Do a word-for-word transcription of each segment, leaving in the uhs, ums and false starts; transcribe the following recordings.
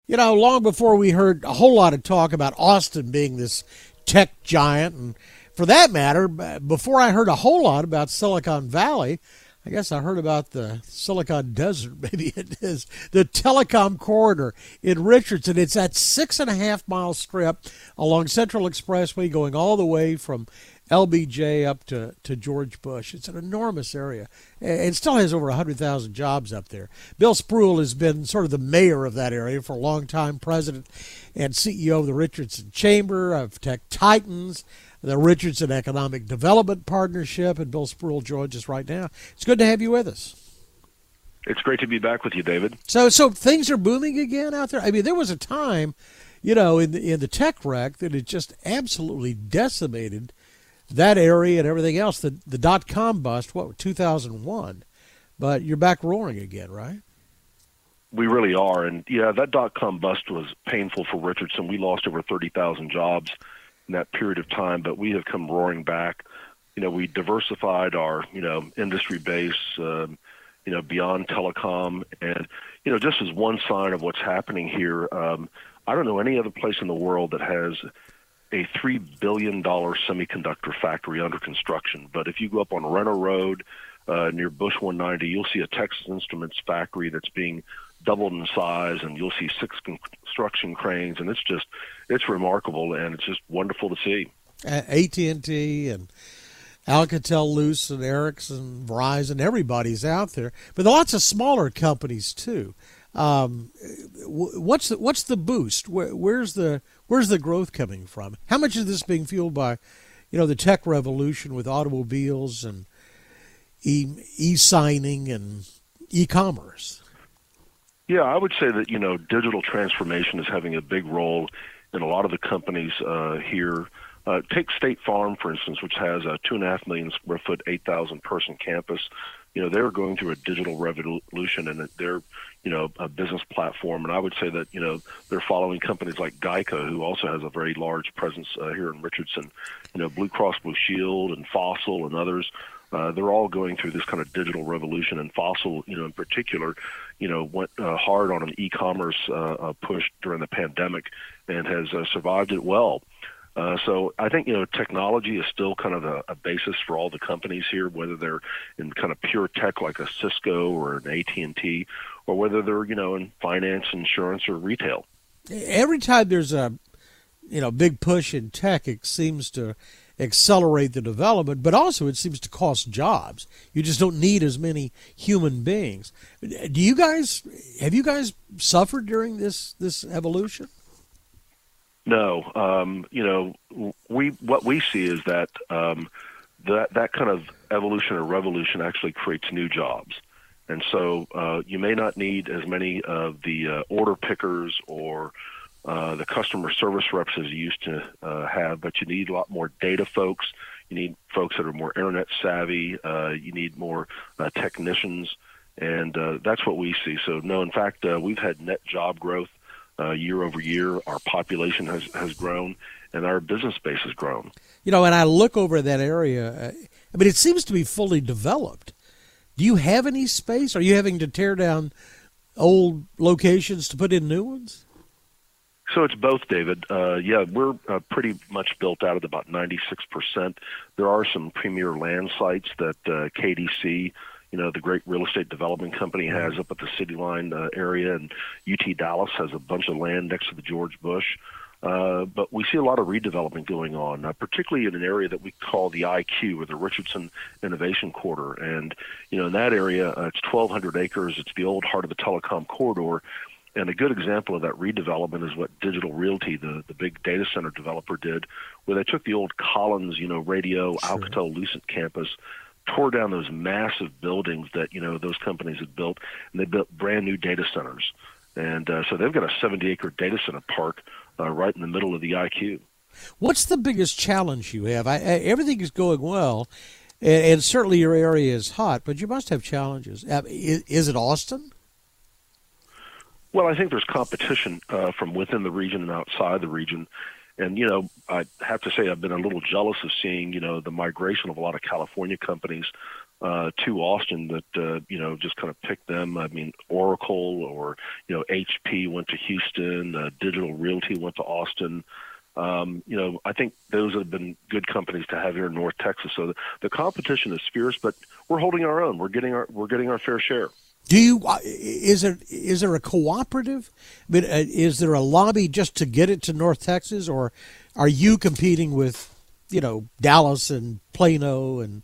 You know, long before we heard a whole lot of talk about Austin being this tech giant, and for that matter, before I heard a whole lot about Silicon Valley, I guess I heard about the Silicon Desert, maybe it is, the telecom corridor in Richardson. It's that six and a half mile strip along Central Expressway going all the way from L B J up to, to George Bush. It's an enormous area. It still has over one hundred thousand jobs up there. Bill Spruill has been sort of the mayor of that area for a long time, president and C E O of the Richardson Chamber of Tech Titans, the Richardson Economic Development Partnership, and Bill Spruill joins us right now. It's good to have you with us. It's great to be back with you, David. So so things are booming again out there? I mean, there was a time, you know, in the, in the tech wreck that it just absolutely decimated that area and everything else, the the dot-com bust, what, two thousand one. But you're back roaring again, right? We really are. And, yeah, that dot-com bust was painful for Richardson. We lost over thirty thousand jobs in that period of time, but we have come roaring back. You know, we diversified our, you know, industry base, um, you know, beyond telecom. And, you know, just as one sign of what's happening here, um, I don't know any other place in the world that has a three billion dollars semiconductor factory under construction. But if you go up on Renner Road uh, near Bush one ninety, you'll see a Texas Instruments factory that's being doubled in size, and you'll see six construction cranes, and it's just, it's remarkable, and it's just wonderful to see. A T and T and Alcatel-Lucent and Ericsson, Verizon, everybody's out there. But there are lots of smaller companies, too. Um, what's the, what's the boost? Where, where's the where's the growth coming from? How much is this being fueled by, you know, the tech revolution with automobiles and e e-signing and e-commerce? Yeah, I would say that, you know, digital transformation is having a big role in a lot of the companies uh, here. Uh, take State Farm, for instance, which has a two and a half million square foot, eight thousand person campus. You know, they're going through a digital revolution, and they're, you know, a business platform. And I would say that, you know, they're following companies like Geico, who also has a very large presence uh, here in Richardson. You know, Blue Cross Blue Shield and Fossil and others, uh, they're all going through this kind of digital revolution. And Fossil, you know, in particular, you know, went uh, hard on an e-commerce uh, uh, push during the pandemic and has uh, survived it well. Uh, so I think, you know, technology is still kind of a, a basis for all the companies here, whether they're in kind of pure tech like a Cisco or an A T and T, or whether they're, you know, in finance, insurance, or retail. Every time there's a, you know, big push in tech, it seems to accelerate the development, but also it seems to cost jobs. You just don't need as many human beings. Do you guys, have you guys suffered during this, this evolution? No, um, you know, we what we see is that um, that that kind of evolution or revolution actually creates new jobs, and so uh, you may not need as many of the uh, order pickers or uh, the customer service reps as you used to uh, have, but you need a lot more data folks. You need folks that are more internet savvy. Uh, you need more uh, technicians, and uh, that's what we see. So, no, in fact, uh, we've had net job growth. Uh, year over year, our population has, has grown, and our business base has grown. You know, and I look over that area, uh, I mean, it seems to be fully developed. Do you have any space? Are you having to tear down old locations to put in new ones? So it's both, David. Uh, yeah, we're uh, pretty much built out at about ninety-six percent. There are some premier land sites that uh, K D C, you know, the great real estate development company, has up at the City Line uh, area, and U T Dallas has a bunch of land next to the George Bush. Uh, but we see a lot of redevelopment going on, uh, particularly in an area that we call the I Q, or the Richardson Innovation Quarter. And, you know, in that area, uh, it's twelve hundred acres. It's the old heart of the telecom corridor. And a good example of that redevelopment is what Digital Realty, the, the big data center developer, did, where they took the old Collins, you know, radio, sure. Alcatel-Lucent campus, tore down those massive buildings that, you know, those companies had built, and they built brand new data centers. And uh, so they've got a seventy acre data center park uh, right in the middle of the I Q. What's the biggest challenge you have? I, I, everything is going well, and, and certainly your area is hot, but you must have challenges. Uh, is, is it Austin? Well, I think there's competition uh, from within the region and outside the region. And, you know, I have to say I've been a little jealous of seeing, you know, the migration of a lot of California companies uh, to Austin that, uh, you know, just kind of picked them. I mean, Oracle or, you know, H P went to Houston, uh, Digital Realty went to Austin. Um, you know, I think those have been good companies to have here in North Texas. So the, the competition is fierce, but we're holding our own. We're getting our we're getting our fair share. Do you uh, is there is there a cooperative? I mean, uh, is there a lobby just to get it to North Texas, or are you competing with, you know, Dallas and Plano and,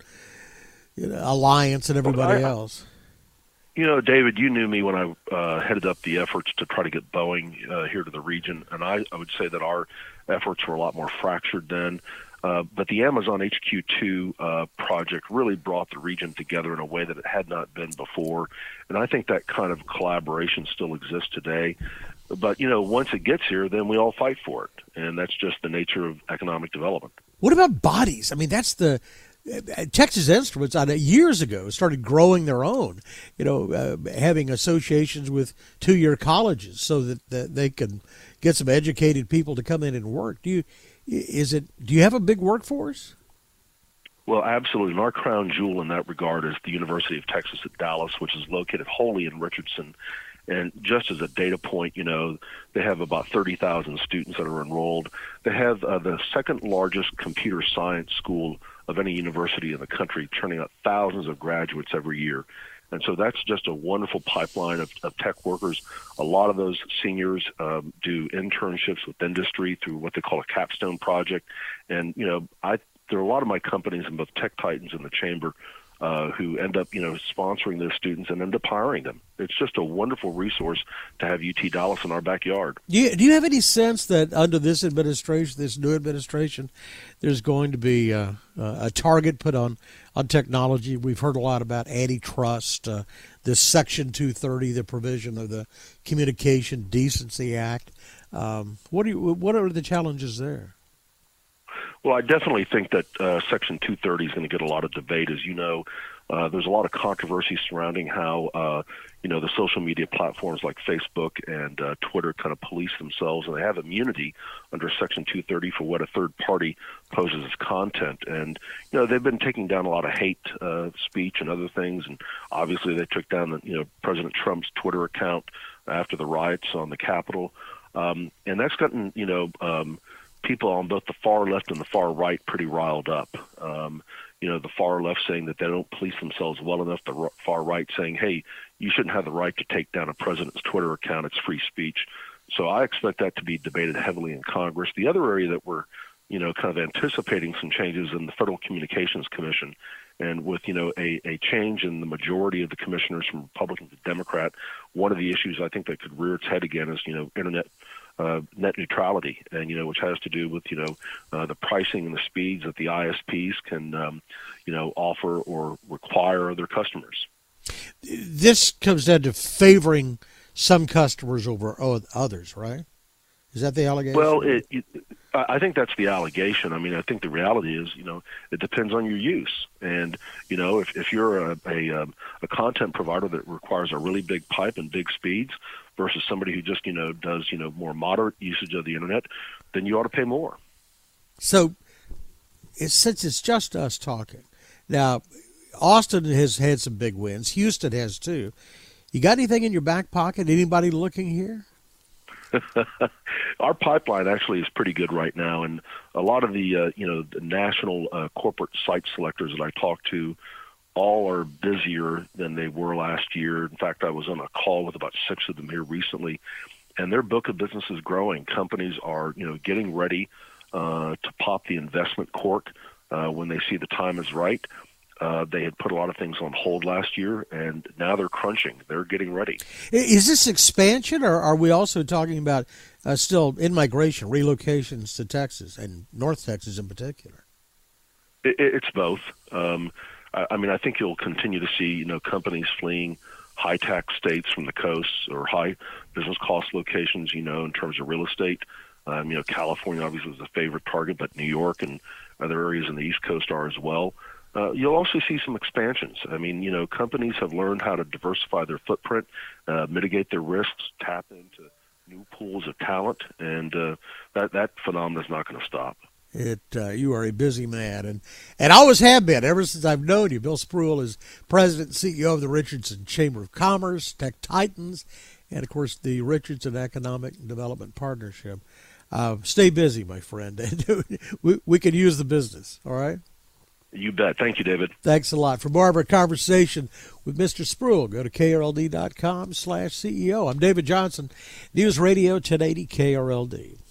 you know, Alliance and everybody well, I, else? You know, David, you knew me when I uh, headed up the efforts to try to get Boeing uh, here to the region, and I, I would say that our efforts were a lot more fractured then. Uh, but the Amazon H Q two uh, project really brought the region together in a way that it had not been before, and I think that kind of collaboration still exists today. But, you know, once it gets here, then we all fight for it, and that's just the nature of economic development. What about bodies? I mean, that's the Texas Instruments on years ago started growing their own, you know, uh, having associations with two-year colleges so that, that they can get some educated people to come in and work. Do you is it? Do you have a big workforce? Well, absolutely. And our crown jewel in that regard is the University of Texas at Dallas, which is located wholly in Richardson. And just as a data point, you know, they have about thirty thousand students that are enrolled. They have uh, the second largest computer science school of any university in the country, churning out thousands of graduates every year. And so that's just a wonderful pipeline of, of tech workers. A lot of those seniors um, do internships with industry through what they call a capstone project. And, you know, I there are a lot of my companies in both Tech Titans and the Chamber uh, who end up, you know, sponsoring those students and end up hiring them. It's just a wonderful resource to have U T Dallas in our backyard. Do you, do you have any sense that under this administration, this new administration, there's going to be uh, a target put on, on technology? We've heard a lot about antitrust, uh, this Section two thirty, the provision of the Communication Decency Act. Um, what do you, what are the challenges there? Well, I definitely think that uh, Section two thirty is going to get a lot of debate. As you know, uh, there's a lot of controversy surrounding how, uh, you know, the social media platforms like Facebook and uh, Twitter kind of police themselves, and they have immunity under Section two thirty for what a third party poses as content. And, you know, they've been taking down a lot of hate uh, speech and other things, and obviously they took down, you know, President Trump's Twitter account after the riots on the Capitol. Um, and that's gotten, you know, um, people on both the far left and the far right pretty riled up. Um, you know, the far left saying that they don't police themselves well enough, the r- far right saying, hey, you shouldn't have the right to take down a president's Twitter account. It's free speech. So I expect that to be debated heavily in Congress. The other area that we're, you know, kind of anticipating some changes in the Federal Communications Commission. And with, you know, a, a change in the majority of the commissioners from Republican to Democrat, one of the issues I think that could rear its head again is, you know, internet Uh, net neutrality, and you know, which has to do with you know uh, the pricing and the speeds that the I S Ps can um, you know offer or require of their customers. This comes down to favoring some customers over others, right? Is that the allegation? Well, it, it, I think that's the allegation. I mean, I think the reality is, you know, it depends on your use. And, you know, if, if you're a, a, um, a content provider that requires a really big pipe and big speeds versus somebody who just, you know, does, you know, more moderate usage of the internet, then you ought to pay more. So it's, since it's just us talking, now Austin has had some big wins. Houston has too. You got anything in your back pocket? Anybody looking here? Our pipeline actually is pretty good right now, and a lot of the uh, you know the national uh, corporate site selectors that I talk to all are busier than they were last year. In fact, I was on a call with about six of them here recently, and their book of business is growing. Companies are you know getting ready uh, to pop the investment cork uh, when they see the time is right. Uh, they had put a lot of things on hold last year, and now they're crunching. They're getting ready. Is this expansion, or are we also talking about uh, still in-migration, relocations to Texas, and North Texas in particular? It, it's both. Um, I, I mean, I think you'll continue to see, you know, companies fleeing high-tax states from the coasts or high business cost locations, you know, in terms of real estate. Um, you know, California obviously is a favorite target, but New York and other areas in the East Coast are as well. Uh, you'll also see some expansions. I mean, you know, companies have learned how to diversify their footprint, uh, mitigate their risks, tap into new pools of talent, and uh, that that phenomenon is not going to stop. It uh, you are a busy man, and and always have been ever since I've known you. Bill Spruill is president and C E O of the Richardson Chamber of Commerce, Tech Titans, and of course the Richardson Economic Development Partnership. Uh, stay busy, my friend. we we can use the business. All right. You bet. Thank you, David. Thanks a lot. For more of our conversation with Mister Spruill, go to K R L D dot com slash C E O. I'm David Johnson, News Radio ten eighty K R L D.